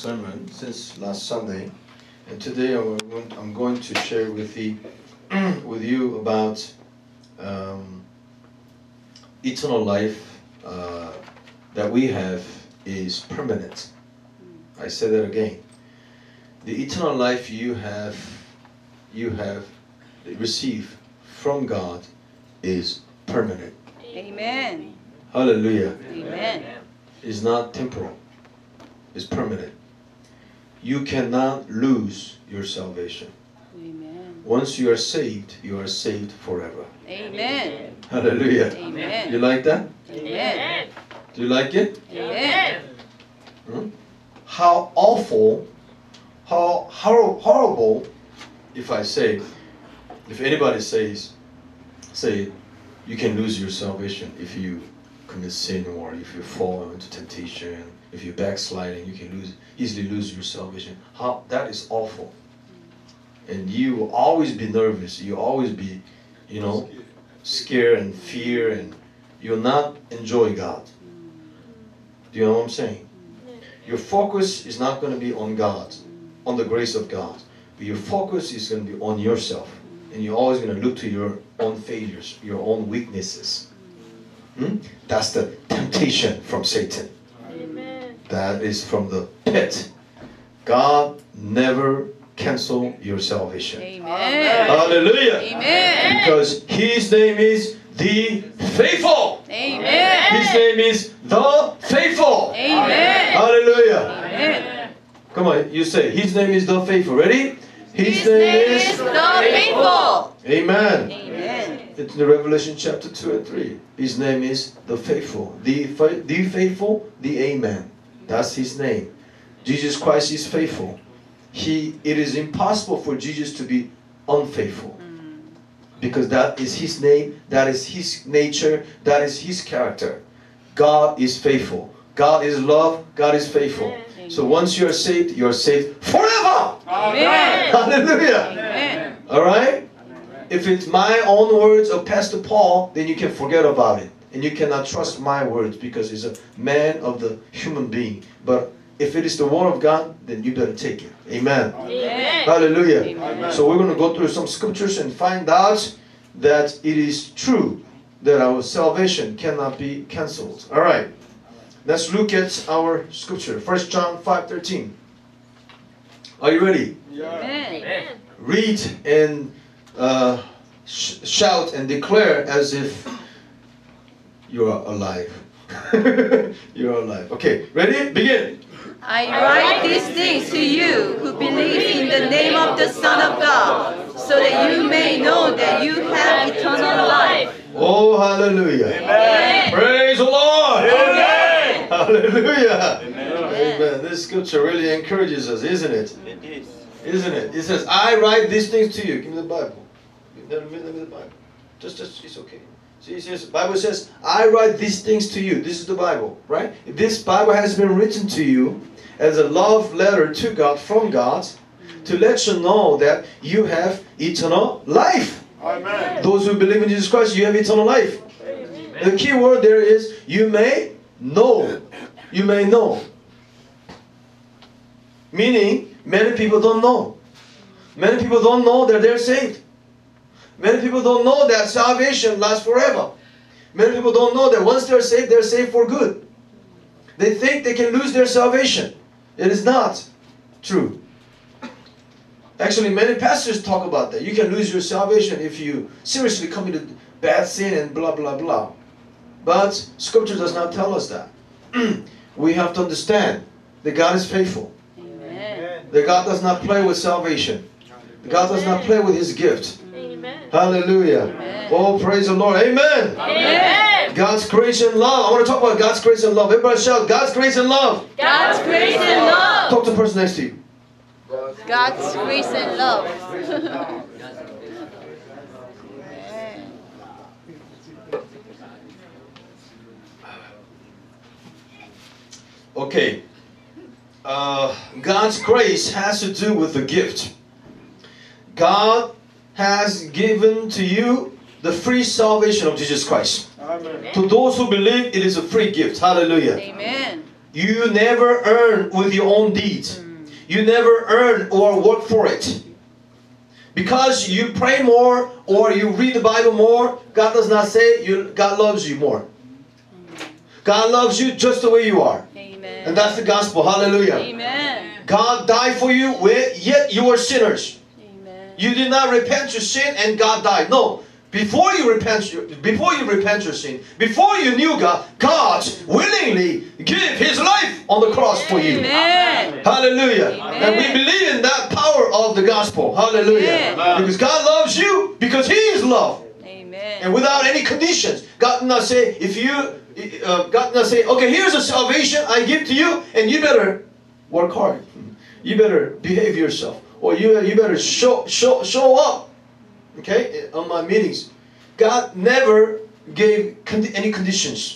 sermon since last Sunday, and today I'm going to share with you about eternal life that we have is permanent. I say that again. The eternal life you have received from God is permanent. Amen. Hallelujah. Amen. It's not temporal. It's permanent. You cannot lose your salvation. Amen. Once you are saved forever. Amen. Hallelujah. Amen. You like that? Amen. Do you like it? Amen. How awful, how horrible, if anybody says you can lose your salvation if you commit sin or if you fall into temptation, if you're backsliding, you can easily lose your salvation. That is awful. And you will always be nervous. You'll always be, scared and fear, and you'll not enjoy God. Do you know what I'm saying? Your focus is not going to be on God, on the grace of God. But your focus is going to be on yourself. And you're always going to look to your own failures, your own weaknesses. That's the temptation from Satan. Amen. That is from the pit. God never cancel your salvation. Amen. Hallelujah. Amen. Because His name is the faithful. Amen. His name is the faithful. Amen. Hallelujah. Amen. Come on, you say, His name is the faithful. Ready? His name is the faithful. Amen. Amen. It's in Revelation chapter 2 and 3. His name is the faithful. The faithful, the Amen. That's His name. Jesus Christ is faithful. It is impossible for Jesus to be unfaithful. Because that is His name, that is His nature, that is His character. God is faithful. God is love, God is faithful. Amen. So once you are saved forever. Amen. Hallelujah. Amen. Alright? If it's my own words or Pastor Paul, then you can forget about it. And you cannot trust my words because he's a man of the human being. But if it is the word of God, then you better take it. Amen. Amen. Hallelujah. Amen. So we're going to go through some scriptures and find out that it is true that our salvation cannot be cancelled. Alright. Let's look at our scripture. 1 John 5:13. Are you ready? Amen. Read and shout and declare as if you are alive. You are alive. Okay, ready? Begin. I write these things to you who believe in the name of the Son of God, so that you may know that you have eternal life. Oh, hallelujah. Amen. Praise the Lord. Amen. Hallelujah. Amen. Amen. This scripture really encourages us, isn't it? It is. Isn't it? It says, I write these things to you. Give me the Bible. Let me the Bible. Just, it's okay. See, it says, Bible says, I write these things to you. This is the Bible, right? This Bible has been written to you as a love letter to God, from God, to let you know that you have eternal life. Amen. Those who believe in Jesus Christ, you have eternal life. Amen. The key word there is, you may know. You may know. Meaning, many people don't know. Many people don't know that they're saved. Many people don't know that salvation lasts forever. Many people don't know that once they're saved for good. They think they can lose their salvation. It is not true. Actually, many pastors talk about that. You can lose your salvation if you seriously committed bad sin and blah, blah, blah. But Scripture does not tell us that. We have to understand that God is faithful. Amen. That God does not play with salvation. God does not play with His gift. Amen. Hallelujah. Amen. Oh, praise the Lord. Amen. Amen. God's grace and love. I want to talk about God's grace and love. Everybody shout, God's grace and love. God's grace and love. Talk to the person next to you. God's grace and love. Okay. God's grace has to do with the gift. God has given to you the free salvation of Jesus Christ. Amen. To those who believe, it is a free gift. Hallelujah. Amen. You never earn with your own deeds. You never earn or work for it. Because you pray more or you read the Bible more, God does not say God loves you more. God loves you just the way you are. Amen. And that's the gospel. Hallelujah. Amen. God died for you, yet you were sinners. Amen. You did not repent your sin and God died. No. Before you repent your sin, before you knew God, God willingly gave His life on the cross for you. Amen. Hallelujah. Amen. And we believe in that power of the gospel. Hallelujah. Amen. Because God loves you because He is love. Amen. And without any conditions. God did not say, God did not say, okay, here's a salvation I give to you, and you better work hard. You better behave yourself. Or you better show up. Okay, on my meetings. God never gave any conditions.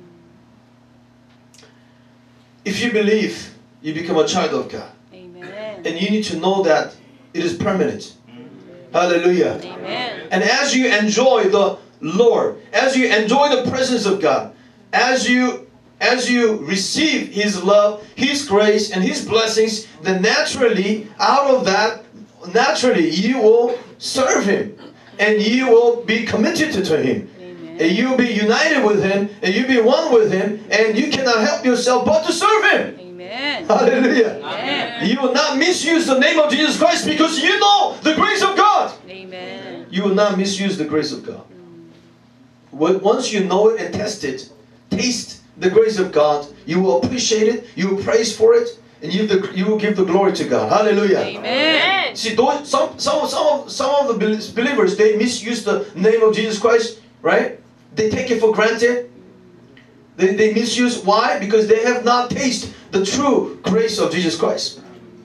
If you believe, you become a child of God. Amen. And you need to know that it is permanent. Hallelujah. Amen. And as you enjoy the Lord, as you enjoy the presence of God, as you receive His love, His grace, and His blessings, then naturally, out of that, you will serve Him. And you will be committed to Him. Amen. And you will be united with Him. And you will be one with Him. And you cannot help yourself but to serve Him. Amen. Hallelujah. Amen. You will not misuse the name of Jesus Christ because you know the grace of God. Amen. You will not misuse the grace of God. Once you know it and taste the grace of God, you will appreciate it, you will praise for it, and you will give the glory to God. Hallelujah. Amen. See, some of the believers, they misuse the name of Jesus Christ, right? They take it for granted. They misuse. Why? Because they have not tasted the true grace of Jesus Christ.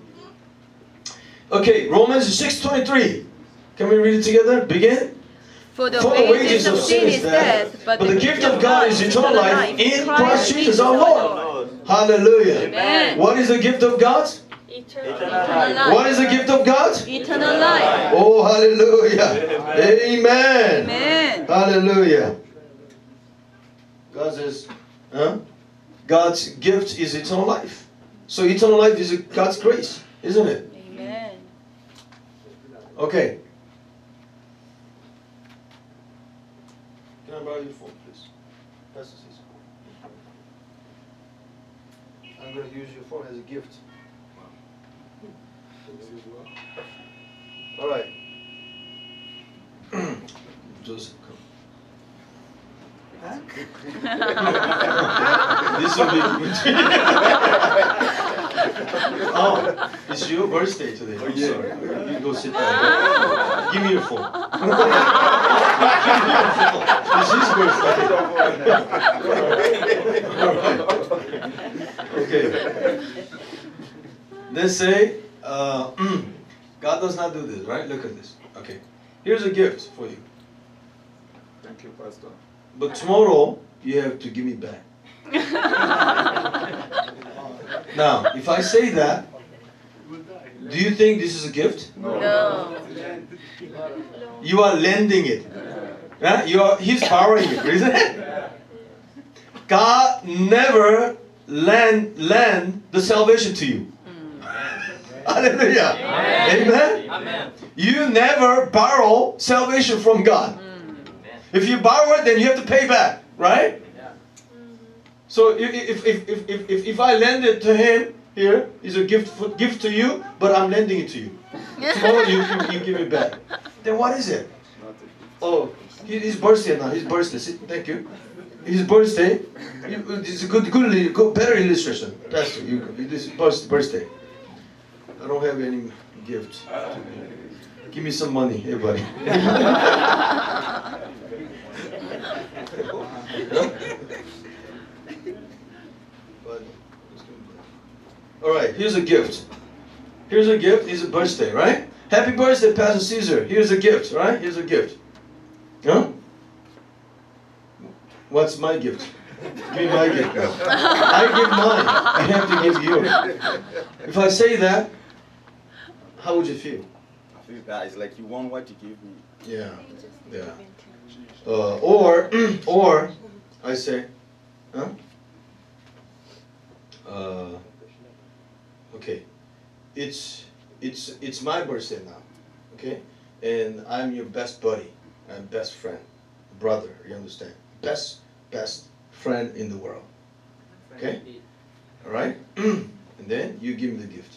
Okay, Romans 6:23. Can we read it together? Begin. For the For wages of sin is death, but the gift of God is eternal life in Christ Jesus our Lord. Hallelujah. Amen. What is the gift of God? Eternal Eternal life. What is the gift of God? Eternal life. Oh, hallelujah. Amen. Amen. Hallelujah. God says, God's gift is eternal life. So eternal life is God's grace, isn't it? Amen. Okay. Can I borrow your phone, please? Pastor Cesar. I'm going to use your phone as a gift. All right. Joseph, come. This will be good. Oh, it's your birthday today. I'm sorry. You go sit down. Give me your phone. It's his birthday. Okay. Let's say, God does not do this, right? Look at this. Okay. Here's a gift for you. Thank you, Pastor. But tomorrow, you have to give me back. Now, if I say that, do you think this is a gift? No. You are lending it. He's borrowing it, isn't it? God never lend the salvation to you. Hallelujah. Amen. Amen. You never borrow salvation from God. If you borrow it, then you have to pay back, right? So if I lend it to him, here is a gift to you, but I'm lending it to you. Tomorrow you give it back. Then what is it? Oh, his birthday now. His birthday. Thank you. His birthday. It's a good, better illustration. Pastor, this is birthday. I don't have any gift. Give me some money, everybody. All right, here's a gift. Here's a gift. It's a birthday, right? Happy birthday, Pastor Caesar. Here's a gift, right? Here's a gift. Huh? What's my gift? Give me my gift. I give mine. I have to give you. If I say that, how would you feel? I feel bad. It's like you want what you give me. Yeah. Or I say, huh? Okay, it's my birthday now, okay, and I'm your best buddy and best friend, brother. You understand? Best friend in the world. Okay, all right. And then you give me the gift.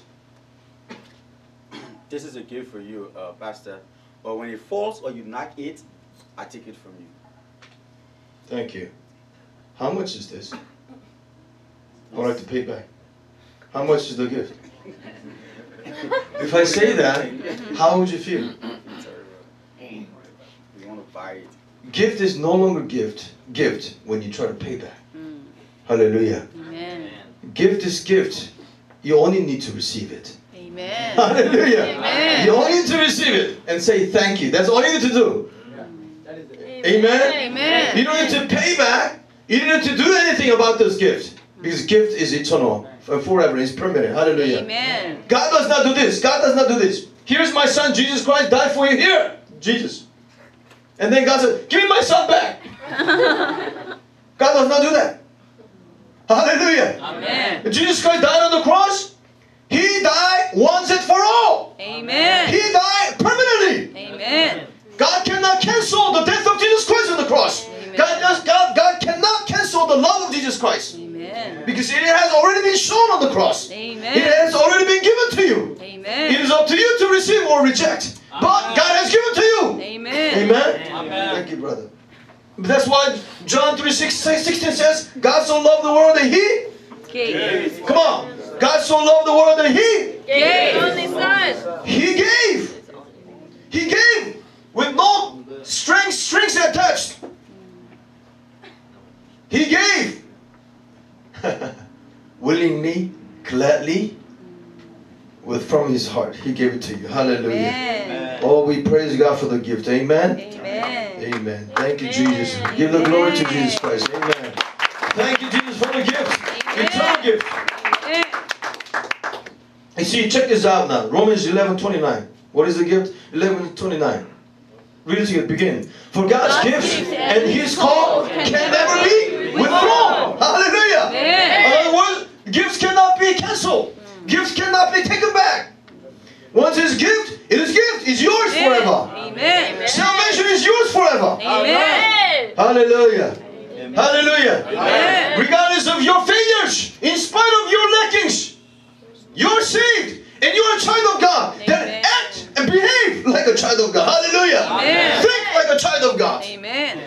This is a gift for you, Pastor. But when it falls or you knock it, I take it from you. Thank you. How much is this? I would like to pay back. How much is the gift? If I say that, how would you feel? You want to buy it. Gift is no longer gift when you try to pay back. Hallelujah. Amen. Gift is gift. You only need to receive it. Amen. Hallelujah. Amen. You only need to receive it and say thank you. That's all you need to do. Amen. Amen. You don't need to pay back. You don't need to do anything about this gift. Because gift is eternal and forever. It's permanent. Hallelujah. Amen. God does not do this. God does not do this. Here's my son, Jesus Christ, died for you here. Jesus. And then God said, give me my son back. God does not do that. Hallelujah. Amen. Jesus Christ died on the cross. He died once and for all. Amen. He died permanently. Amen. God cannot cancel the death of Jesus Christ on the cross. Amen. God cannot cancel the love of Jesus Christ. Amen. Because it has already been shown on the cross. Amen. It has already been given to you. Amen. It is up to you to receive or reject. But God has given to you. Amen. Amen? Thank you, brother. That's why John 3:16 says, God so loved the world that He... Gave. Come on. God so loved the world that He... Gave. Only Son. He gave. He gave. With no strings attached. He gave. Willingly, gladly, from His heart. He gave it to you. Hallelujah. Amen. Oh, we praise God for the gift. Amen. Amen. Amen. Thank you, Jesus. Give the glory to Jesus Christ. Amen. Thank you, Jesus, for the gift. Eternal gift. Amen. You see, check this out now. Romans 11:29. What is the gift? 11:29. Read it together. Begin. For God's gifts and His call can never be withdrawn. Hallelujah. In other words, gifts cannot be cancelled. Gifts cannot be taken back. Once it's gift, it is gift. It's yours forever. Amen. Salvation is yours forever. Amen. Hallelujah. Hallelujah. Amen. Regardless of your failures, in spite of your lackings, you're saved and you're a child of God. Then act and behave like a child of God. Hallelujah. Amen. Think like a child of God. Amen.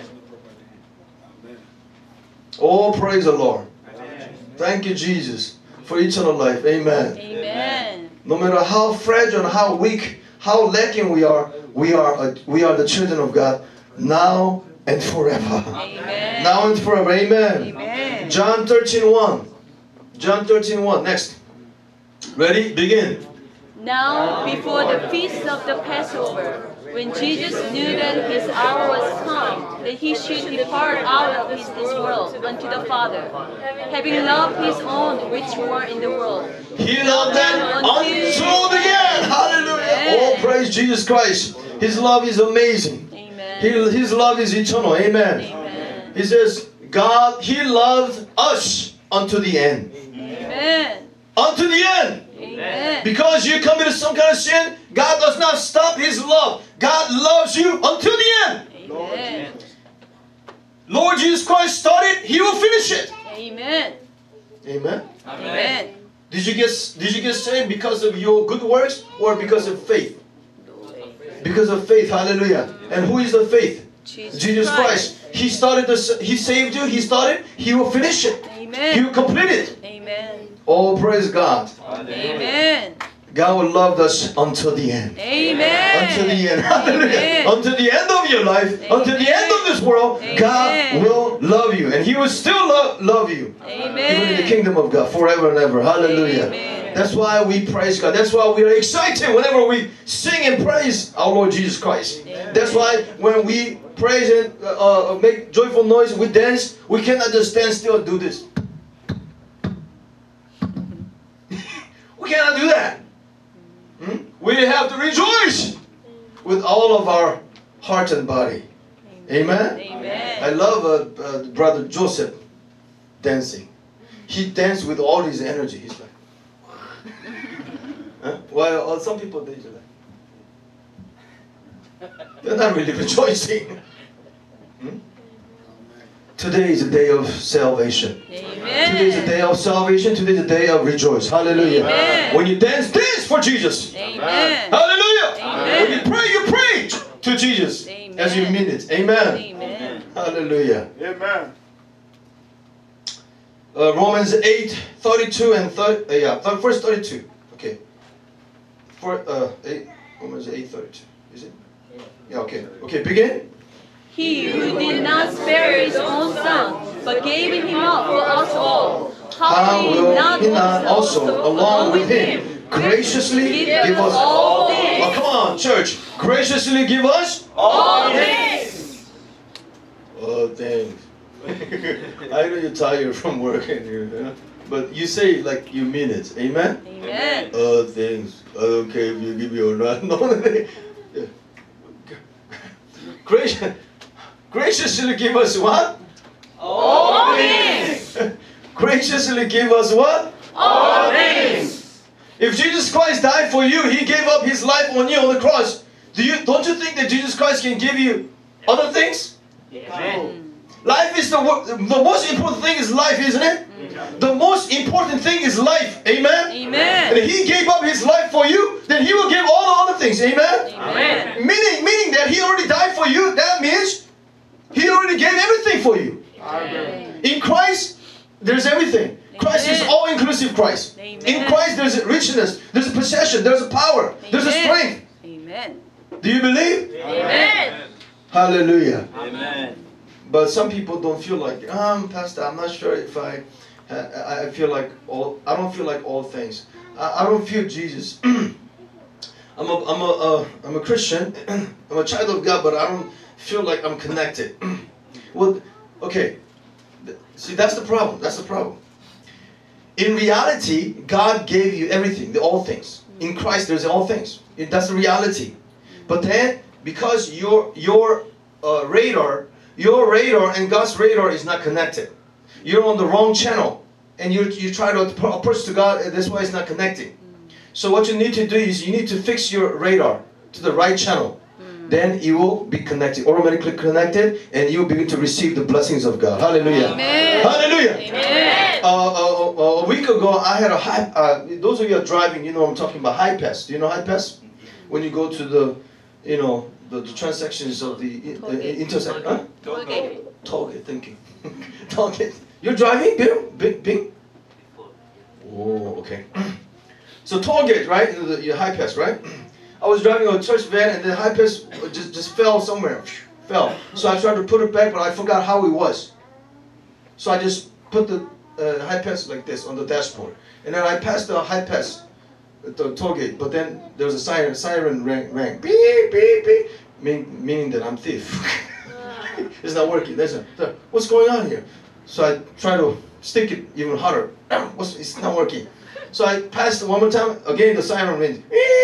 Oh, praise the Lord. Thank you, Jesus, for eternal life. Amen. Amen. No matter how fragile, how weak, how lacking we are the children of God now and forever. Amen. Now and forever. Amen. Amen. John 13:1. John 13:1. Next. Ready? Begin. Now, before the feast of the Passover, when Jesus knew that His hour was come, that He should depart out of this world unto the Father, having loved His own which were in the world. He loved them until the end. Hallelujah. Oh, praise Jesus Christ. His love is amazing. Amen. His love is eternal. Amen. Amen. He says, God, He loved us unto the end. Amen. Unto the end. Amen. Because you committed some kind of sin, God does not stop His love. God loves you until the end. Amen. Lord Jesus Christ started, He will finish it. Amen. Amen. Amen. Did you get saved because of your good works or because of faith? Because of faith. Hallelujah. And who is the faith? Jesus Christ. He saved you. He started. He will finish it. Amen. He will complete it. Amen. Oh, praise God. Amen. God will love us until the end. Amen. Until the end. Hallelujah. Amen. Until the end of your life. Amen. Until the end of this world. Amen. God will love you. And He will still love you. Amen. Even in the kingdom of God. Forever and ever. Hallelujah. Amen. That's why we praise God. That's why we are excited whenever we sing and praise our Lord Jesus Christ. Amen. That's why when we praise and make joyful noise, we dance, we cannot just stand still and do this. We cannot do that. We have to rejoice with all of our heart and body. Amen? Amen. I love Brother Joseph dancing. he danced with all his energy. He's like, huh? While some people, they're like, they're not really rejoicing. Today is a day of salvation. Amen. Today is a day of salvation. Today is a day of rejoice. Hallelujah. Amen. When you dance, dance for Jesus. Amen. Hallelujah. Amen. When you pray, you pray to Jesus. Amen. As you mean it. Amen. Amen. Hallelujah. Amen. Romans 8:32 and verse 32. Okay. Romans 8:32. Is it? Yeah. Okay. Okay. Begin. He who did not spare his own son, but gave him up for us all, How will he not also, along with him, graciously give us all Oh, things? come on, church. Graciously give us All things. all things. I know you're tired from working here, but you say it like you mean it. Amen? Amen. All things. I don't care if you give me or not. No. Graciously give us what? All things. Graciously give us what? All things. If Jesus Christ died for you, He gave up His life on you on the cross. Don't you think that Jesus Christ can give you other things? Amen. Life is the most important thing is life, isn't it? The most important thing is life. Amen? Amen. And if He gave up His life for you, then He will give all the other things. Amen? Amen. Meaning that He already died for you, that means He already gave everything for you. Amen. In Christ, there's everything. Christ is Amen. all-inclusive Christ. Amen. In Christ, there's a richness, there's a possession, there's a power, there's a Amen. strength. Amen. Do you believe? Amen. Hallelujah. Amen. But some people don't feel like, Pastor, I'm not sure if I feel like I don't feel like all things. I don't feel Jesus. I'm a Christian. I'm a child of God, but I don't feel like I'm connected. Well, okay. See, that's the problem. That's the problem. In reality, God gave you everything, all things. In Christ, there's all things. That's the reality. But then, because your radar and God's radar is not connected, you're on the wrong channel, and you try to approach to God, and that's why it's not connecting. So what you need to do is you need to fix your radar to the right channel. Then you will be connected, automatically connected, and you will begin to receive the blessings of God. Hallelujah. Amen. Hallelujah. Amen. A week ago, I had a high. Those of you who are driving, you know what I'm talking about. High pass. Do you know high pass? When you go to the transactions of the intersection. Huh? Okay. Tollgate. Thinking. Tollgate. You're driving, Bill? Bing. Oh, okay. So tollgate, right? Your high pass, right? I was driving a church van and the high pass just fell somewhere. Fell. So I tried to put it back, but I forgot how it was. So I just put the high pass like this on the dashboard. And then I passed the high pass at the toll gate, but then there was a siren rang. Beep, beep, beep. Meaning that I'm thief. It's not working. What's going on here? So I try to stick it even harder. It's not working. So I passed it one more time. Again, the siren rings.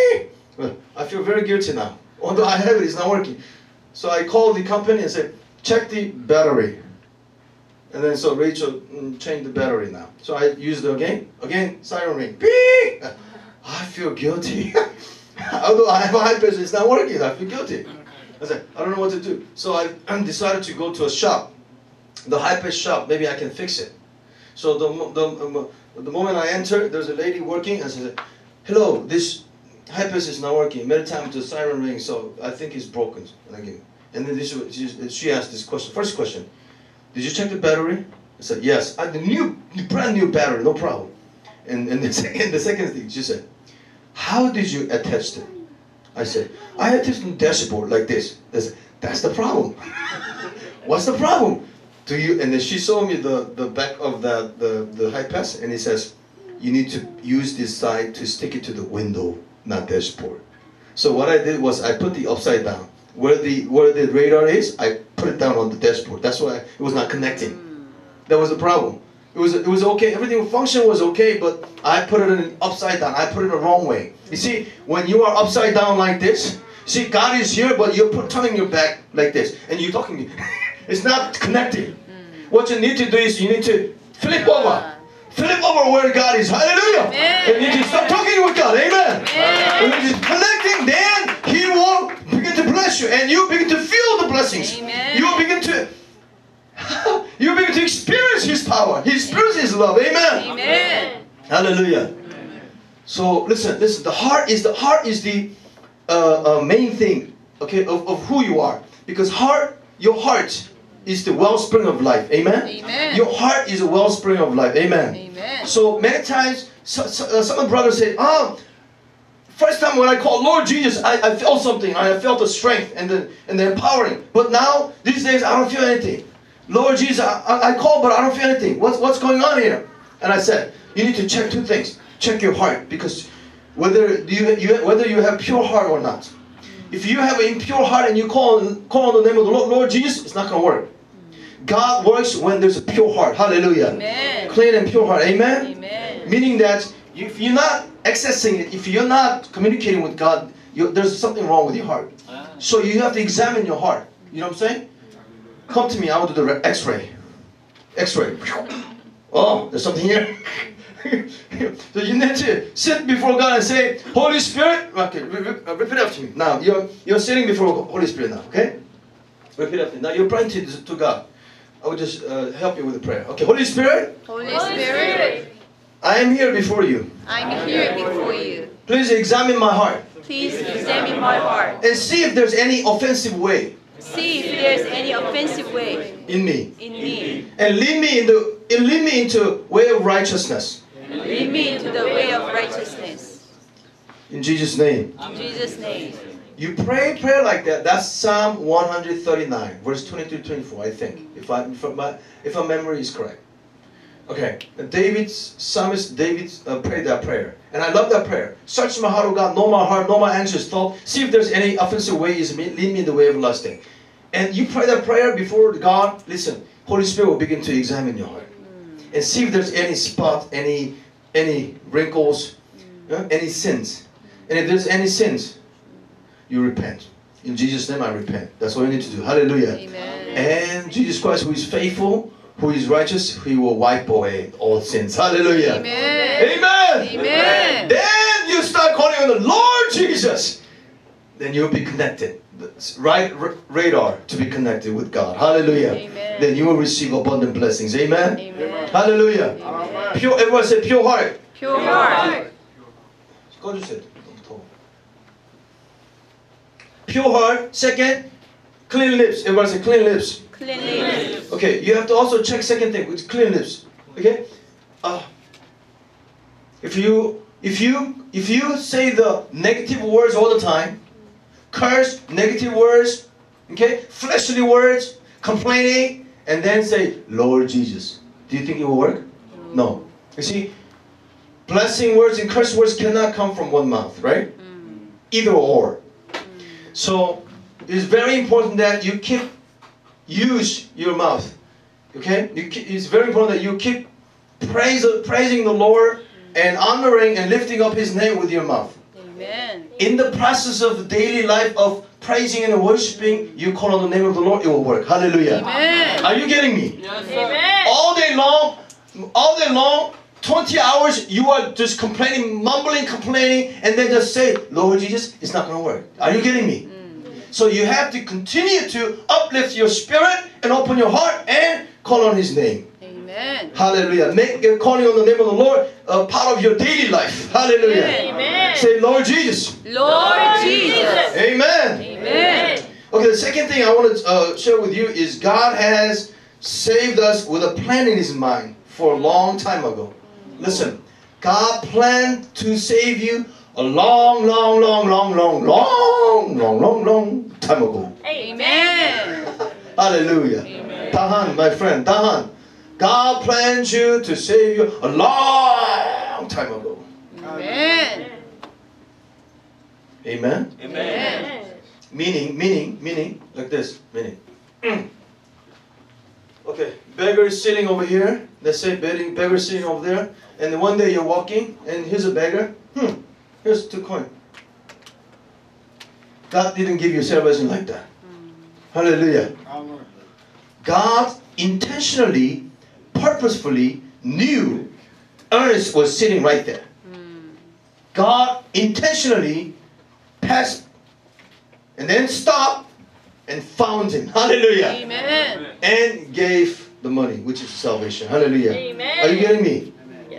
I feel very guilty now. Although I have it, it's not working. So I called the company and said, check the battery. And then so Rachel changed the battery now. So I used it again. Again, siren ring. Beep! I feel guilty. Although I have a high pressure, it's not working. I feel guilty. I said, I don't know what to do. So I decided to go to a shop. The high pressure shop, maybe I can fix it. So the moment I entered, there's a lady working and she said, hello, this high pressure is not working. Many times the siren ring, so I think it's broken. And then she asked this question. First question, did you check the battery? I said, yes. The brand new battery, no problem. And the second thing, she said, how did you attach it? I said, I attached the dashboard like this. I said, that's the problem. What's the problem? Do you? And then she showed me the back of the high pass, and it says, you need to use this side to stick it to the window, not dashboard. So what I did was I put the upside down. Where the radar is, I put it down on the dashboard. That's why it was not connecting. That was the problem. It was okay. Everything function was okay, but I put it in upside down. I put it the wrong way. You see, when you are upside down like this, see, God is here, but you're turning your back like this, and you're talking. It's not connecting. What you need to do is you need to flip over. flip over where God is. Hallelujah. Amen. And you can start talking with God. Amen. And when you're connecting, then He will begin to bless you. And you begin to feel the blessings. Amen. You begin to experience His power. His experience His love. Amen. Amen. Hallelujah. So listen. The heart is the main thing, okay, of who you are. Because your heart is the wellspring of life. Amen. Amen. Your heart is a wellspring of life. Amen. Amen. So many times, some brothers say, first time when I called Lord Jesus, I felt something. I felt the strength and the empowering. But now, these days, I don't feel anything. Lord Jesus, I called, but I don't feel anything. What's going on here? And I said, you need to check two things. Check your heart, because whether you have pure heart or not. If you have an impure heart and you call on the name of the Lord Jesus, it's not going to work. God works when there's a pure heart. Hallelujah. Amen. Clean and pure heart. Amen. Amen. Meaning that if you're not accessing it, if you're not communicating with God, there's something wrong with your heart. So you have to examine your heart. You know what I'm saying? Come to me. I will do the X-ray. X-ray. Oh, there's something here. So you need to sit before God and say, Holy Spirit. Okay, repeat after me. Now you're sitting before Holy Spirit now. Okay. Repeat after me. Now you're praying to God. I will just help you with the prayer. Okay, Holy Spirit. Holy Spirit, I am here before you. I'm here before you. Please examine my heart Please examine my heart. and see if there's any offensive way See if there's any offensive way in me, in me. and lead me into way of righteousness. Lead me into the way of righteousness. In Jesus' name. In Jesus' name. You pray prayer like that. That's Psalm 139, verse 22-24, I think, if my memory is correct. Okay, Psalmist David prayed that prayer, and I love that prayer. Search my heart, O God, know my heart, know my anxious thought. See if there's any offensive way in me, lead me in the way of lasting. And you pray that prayer before God. Listen, Holy Spirit will begin to examine your heart and see if there's any spot, any wrinkles, any sins. And if there's any sins, you repent. In Jesus' name I repent. That's what you need to do. Hallelujah. Amen. And Jesus Christ, who is faithful, who is righteous, He will wipe away all sins. Hallelujah. Amen. Amen. Amen. Then you start calling on the Lord Jesus. Then you'll be connected. Right radar to be connected with God. Hallelujah. Amen. Then you will receive abundant blessings. Amen. Amen. Hallelujah. Amen. Pure, everyone say pure heart. Pure heart. 꺼주세요. Pure heart. Second, clean lips. Everyone say clean lips. Clean lips. Okay, you have to also check second thing, which is clean lips. Okay? If you say the negative words all the time, curse, negative words, okay, fleshly words, complaining, and then say, Lord Jesus, do you think it will work? No. You see, blessing words and curse words cannot come from one mouth, right? Either or. So it's very important that you use your mouth. Okay? It's very important that you keep praising the Lord and honoring and lifting up His name with your mouth. Amen. In the process of the daily life of praising and worshiping, you call on the name of the Lord, it will work. Hallelujah. Amen. Are you getting me? Amen. All day long, 20 hours, you are just complaining, complaining, and then just say, Lord Jesus, it's not going to work. Are you getting me? So you have to continue to uplift your spirit and open your heart and call on His name. Amen. Hallelujah. Make calling on the name of the Lord a part of your daily life. Hallelujah. Amen. Say, Lord Jesus. Lord Jesus. Amen. Amen. Okay, the second thing I want to share with you is God has saved us with a plan in His mind for a long time ago. Listen, God planned to save you a long time ago. Amen. Hallelujah. Tahan, my friend, Tahan. God planned you to save you a long time ago. Amen. Amen. Amen. Meaning, like this. Meaning. Okay, beggar is sitting over here. Let's say beggar is sitting over there. And then one day you're walking, and here's a beggar. Here's 2 coins. God didn't give you salvation like that. Hallelujah. God intentionally, purposefully knew Ernest was sitting right there. God intentionally passed and then stopped and found him. Hallelujah. Amen. And gave the money, which is salvation. Hallelujah. Amen. Are you getting me? Yes.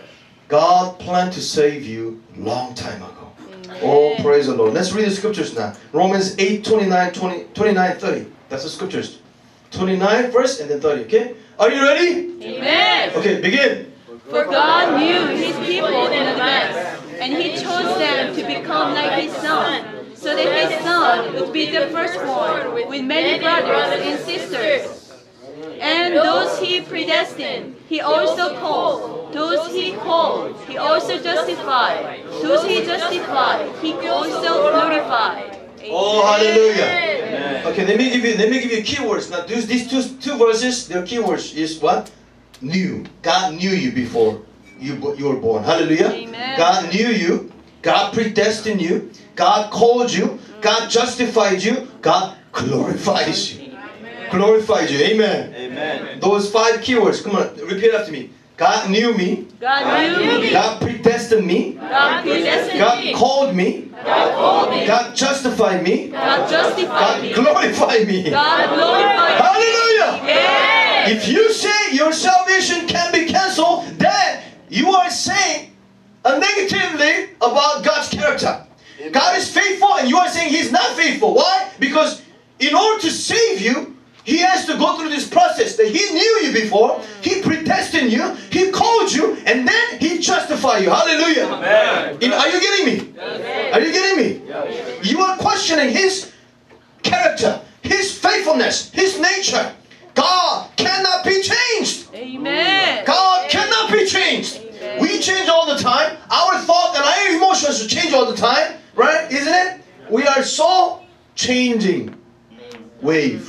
God planned to save you long time ago. Amen. Oh, praise the Lord. Let's read the scriptures now. Romans 8, 29, 30. That's the scriptures. 29 first and then 30. Okay? Are you ready? Amen. Okay, begin. For God knew his people in advance, and he chose them to become like his son, so that his son would be the firstborn with many brothers and sisters. And those he predestined, he also called. Those he called, he also justified. Those he justified, he also glorified. Oh, hallelujah. Okay, let me give you keywords. Now, these two verses, their keywords is what? Knew. God knew you before you were born. Hallelujah. Amen. God knew you. God predestined you. God called you. God justified you. God glorifies you. Glorified you. Amen. Amen. Those 5 keywords. Come on, repeat after me. God knew me. God knew me. God predestined me. God predestined God me. called me. God called me. God justified me. God justified me. God glorified me. God glorified me. Hallelujah. Amen. If you say your salvation can be cancelled, then you are saying negatively about God's character. God is faithful and you are saying He's not faithful. Why? Because in order to save you, He has to go through this process that He knew you before, He predestined you, He called you, and then He justified you. Hallelujah. Amen. Are you getting me? Are you getting me? You are questioning His character, His faithfulness, His nature. God cannot be changed. Amen. God cannot be changed. Amen. We change all the time. Our thought and our emotions change all the time. Right? Isn't it? We are so changing wave.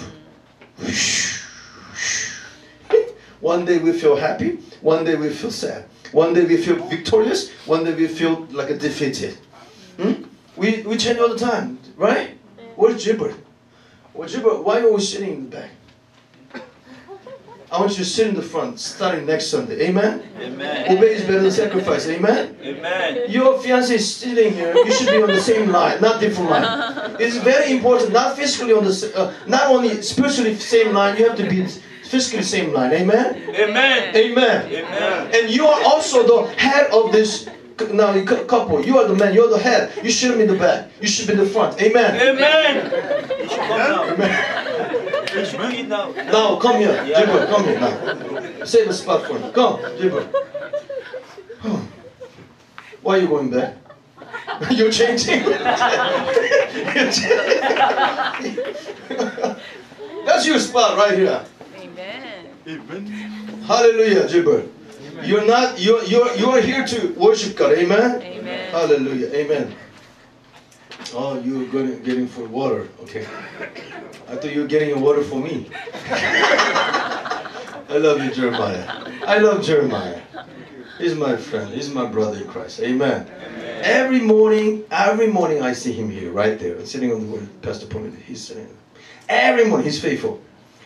One day we feel happy. One day we feel sad. One day we feel victorious. One day we feel like a defeated. We change all the time. Right? Where's Gilbert? Well, Gilbert, why are you always sitting in the back? I want you to sit in the front starting next Sunday. Amen? Amen. Obey is better than sacrifice. Amen? Amen. Your fiancé is sitting here. You should be on the same line, not different line. It's very important, not physically on the, not only spiritually same line. You have to be physically same line. Amen? Amen. Amen. Amen. And you are also the head of this. Now, couple, you are the man. You're the head. You shouldn't be in the back. You should be in the front. Amen. Amen. You should come now. Amen. You should bring it now. Now, come here, Gilbert. Come here now. Save a spot for me. Come, Gilbert. Why are you going back? You're changing. You're changing. That's your spot right here. Amen. Hallelujah, Gilbert. You are here to worship God. Amen. Amen. Hallelujah. Amen. Oh, you're getting for water. Okay. I thought you were getting a water for me. I love you, Jeremiah. I love Jeremiah. He's my friend. He's my brother in Christ. Amen. Amen. Every morning I see him here, right there, sitting on the word. Pastor Pomini. He's sitting there. Every morning, he's faithful.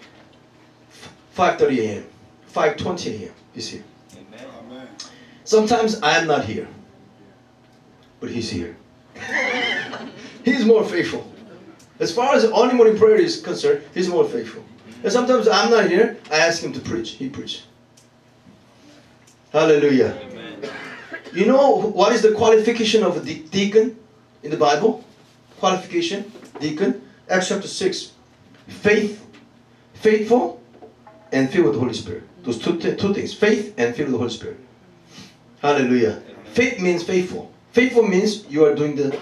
5:30 a.m., 5:20 a.m. He's here. Amen. Sometimes I am not here, but he's here. He's more faithful. As far as early morning prayer is concerned, he's more faithful. And sometimes I'm not here, I ask him to preach. He preaches. Hallelujah. Amen. You know what is the qualification of a deacon in the Bible? Qualification, deacon. Acts chapter 6. Faithful, and filled with the Holy Spirit. Those two things. Faith and filled with the Holy Spirit. Hallelujah. Faith means faithful. Faithful means you are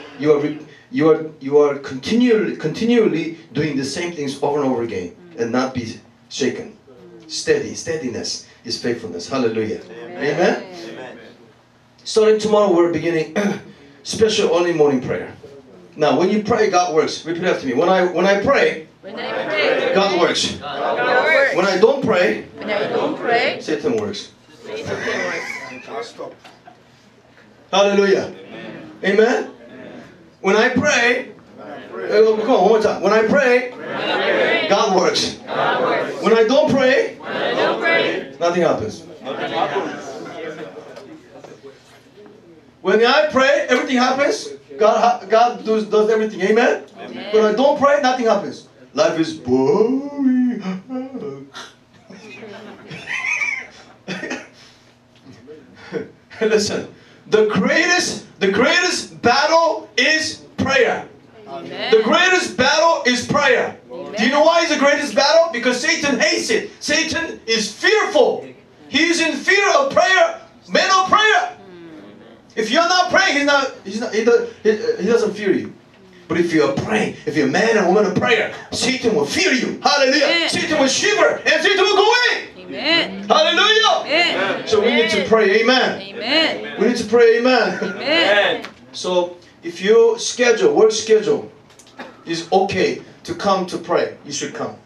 continually doing the same things over and over again and not be shaken. Steadiness is faithfulness. Hallelujah. Amen. Amen. Starting tomorrow, we're beginning special early morning prayer. Now, when you pray, God works. Repeat after me. When I pray, God works. When I don't pray, Satan works. Hallelujah. Amen. When I pray, come on, one more time. When I pray, God works. When I don't pray, nothing happens. When I pray, everything happens. God does everything. Amen? Amen. When I don't pray, nothing happens. Life is boring. Listen, the greatest battle is prayer. Amen. The greatest battle is prayer. Do you know why it's the greatest battle? Because Satan hates it. Satan is fearful. He is in fear of prayer. Men of prayer. If you're not praying, he doesn't fear you. But if you're praying, if you're a man and woman of prayer, Satan will fear you. Hallelujah. Amen. Satan will shiver and Satan will go away. Amen. Hallelujah. Amen. So we need to pray. Amen. Amen. We need to pray. Amen. Amen. So if your work schedule is okay to come to pray, you should come.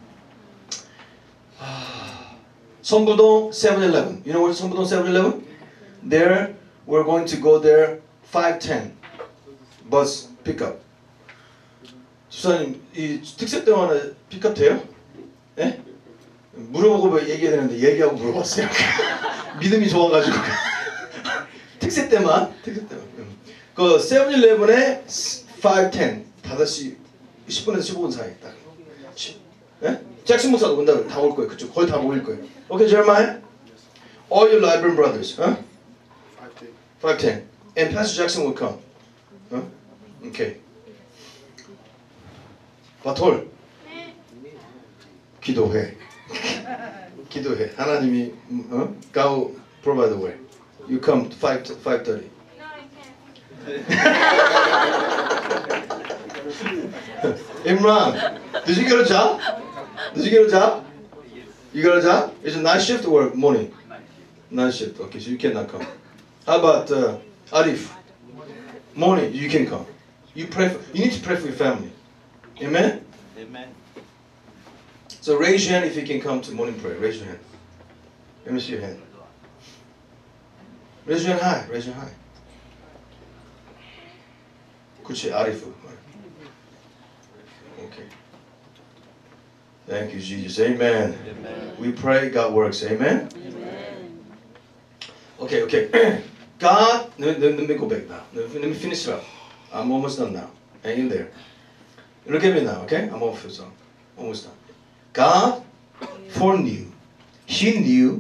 Songbudong 7-Eleven. You know where Songbudong 7-Eleven? There, we're going to go there 5:10 bus pickup. 집사님, 이 특세 때문에 픽업 돼요? 예? 물어보고 얘기해야 되는데 얘기하고 물어봤어요. 믿음이 좋아가지고. 특세 때만. 그 7-Eleven에 5:10 5시 10분에서 15분 사이 딱. 예? 잭슨 목사도 온다고 다 올 거예요. 그쪽 거의 다 모일 거예요. Okay, Jeremiah? All your Liberian brothers, huh? 5:10. And Pastor Jackson will come. Huh? Okay. 바톨. 기도해. 기도해. 하나님이 God provide the way. You come 5:30. Imran, did you get a job? Did you get a job? You got a job? Is it night shift or morning? Night shift. Okay, so you cannot come. How about Arif? Morning, you can come. You need to pray for your family. Amen? Amen. So raise your hand if you can come to morning prayer. Raise your hand. Let me see your hand. Raise your hand high. Raise your hand high. 그치, 아리프. Okay. Thank you, Jesus. Amen. Amen. We pray, God works. Amen? Amen. Okay. God, let me go back now. Let me finish it up. I'm almost done now. Hang in there. Look at me now, okay? I'm almost done. God foreknew. He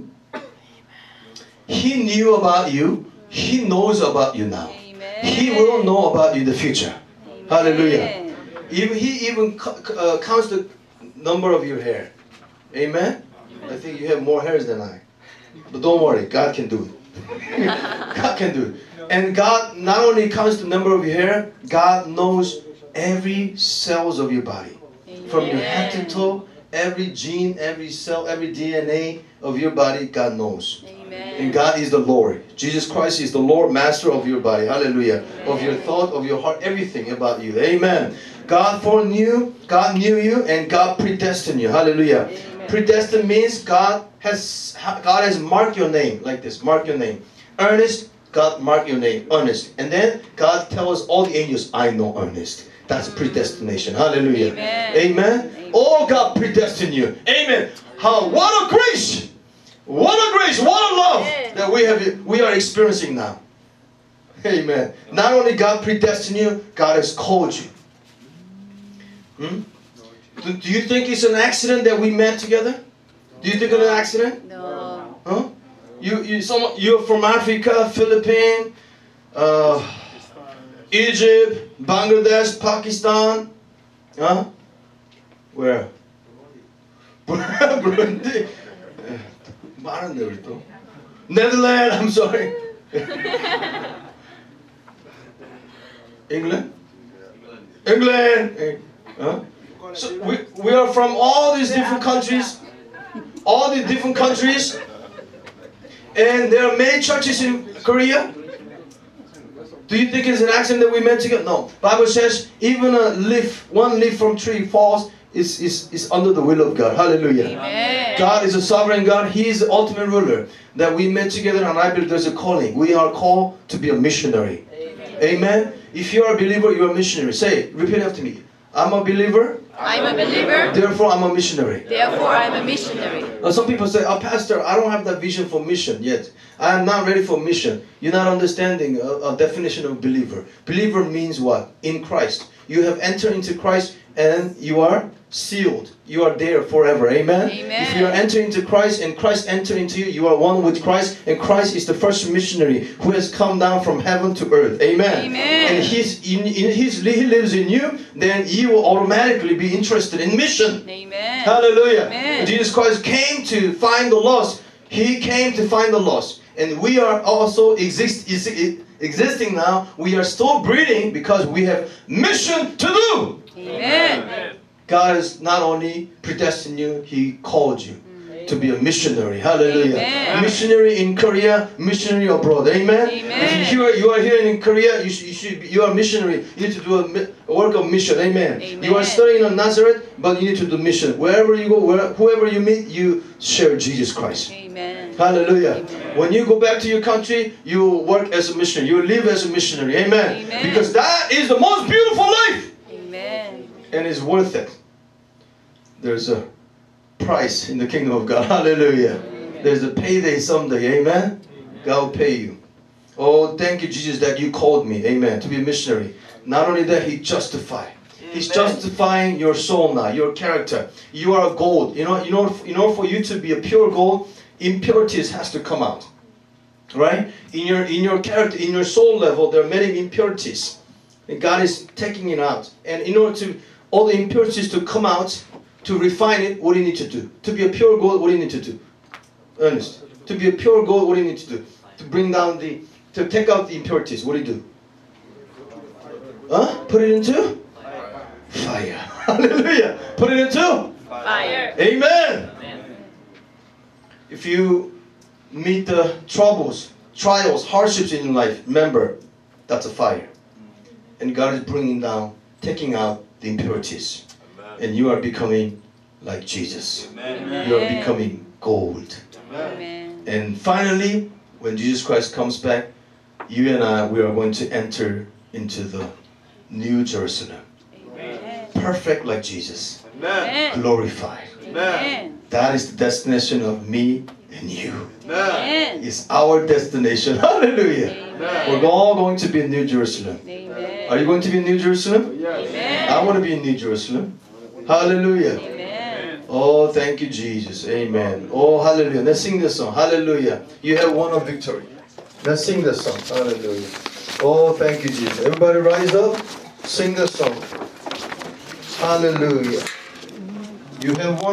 knew about you. He knows about you now. Amen. He will know about you in the future. Amen. Hallelujah. He even counts the number of your hair. Amen? I think you have more hairs than I. But don't worry, God can do it. God can do it. And God not only counts the number of your hair, God knows every cells of your body. From your head to toe, every gene, every cell, every DNA of your body, God knows. Amen. And God is the Lord. Jesus Christ is the Lord, master of your body. Hallelujah. Of your thought, of your heart, everything about you. Amen. God foreknew, God knew you, and God predestined you. Hallelujah. Amen. Predestined means God has marked your name like this. Mark your name. Ernest, God mark your name. Ernest. And then God tells all the angels, I know Ernest. That's predestination. Hallelujah. Amen. Amen. Amen. Oh, God predestined you. Amen. What a grace. What a grace. What a love that we are experiencing now. Amen. Not only God predestined you, God has called you. Do you think it's an accident that we met together? Do you think it's an accident? No. Huh? You're from Africa, Philippines, Egypt, Bangladesh, Pakistan. Huh? Where? Burundi. 많은데 우리 또. Netherlands. I'm sorry. England. Huh? So we are from all these different countries. And there are many churches in Korea. Do you think it's an accident that we met together? No. Bible says even one leaf from tree falls is under the will of God. Hallelujah. Amen. God is a sovereign God. He is the ultimate ruler. That we met together, and I believe there's a calling. We are called to be a missionary. Amen. If you are a believer, you are a missionary. Say it. Repeat after me. I'm a believer. I'm a believer. Therefore, I'm a missionary. Therefore, I'm a missionary. Some people say, "Oh, Pastor, I don't have that vision for mission yet. I am not ready for mission." You're not understanding a definition of believer. Believer means what? In Christ. You have entered into Christ and you are sealed. You are there forever. Amen? Amen. If you are entering into Christ and Christ enter into you, you are one with Christ, and Christ is the first missionary who has come down from heaven to earth. Amen. Amen. And he lives in you, then you will automatically be interested in mission. Amen. Hallelujah. Amen. Jesus Christ came to find the lost. He came to find the lost. And we are also existing now. We are still breathing because we have mission to do. Amen. God has not only predestined you, He called you to be a missionary. Hallelujah. Amen. Missionary in Korea, missionary abroad. Amen. Amen. If you are here in Korea, you are a missionary. You need to do a work of mission. Amen. Amen. You are studying in Nazareth, but you need to do mission. Wherever you go, whoever you meet, you share Jesus Christ. Amen. Hallelujah. Amen. When you go back to your country, you work as a missionary. You live as a missionary. Amen. Amen. Because that is the most beautiful life. Amen. And it's worth it. There's a price in the kingdom of God. Hallelujah. There's a payday someday. Amen. God will pay you. Oh, thank you, Jesus, that you called me. Amen. To be a missionary. Not only that, He justified. He's justifying your soul now, your character. You are a gold. In order for you to be a pure gold, impurities has to come out. Right? In your character, in your soul level, there are many impurities. And God is taking it out. And in order to all the impurities to come out, to refine it, what do you need to do? To be a pure gold, what do you need to do? Ernest. To be a pure gold, what do you need to do? To bring down to take out the impurities, what do you do? Huh? Put it into? Fire. Hallelujah. Put it into? Fire. Amen. If you meet the troubles, trials, hardships in life, remember, that's a fire. And God is bringing down, taking out the impurities. And you are becoming like Jesus. Amen. You are becoming gold. Amen. And finally, when Jesus Christ comes back, you and I, we are going to enter into the New Jerusalem. Amen. Perfect like Jesus. Amen. Glorified. Amen. That is the destination of me and you. Amen. It's our destination. Hallelujah. Amen. We're all going to be in New Jerusalem. Amen. Are you going to be in New Jerusalem? Amen. I want to be in New Jerusalem. Hallelujah. Amen. Oh, thank you, Jesus. Amen. Oh, hallelujah. Let's sing this song. Hallelujah. You have won a victory. Let's sing this song. Hallelujah. Oh, thank you, Jesus. Everybody rise up. Sing this song. Hallelujah. You have won.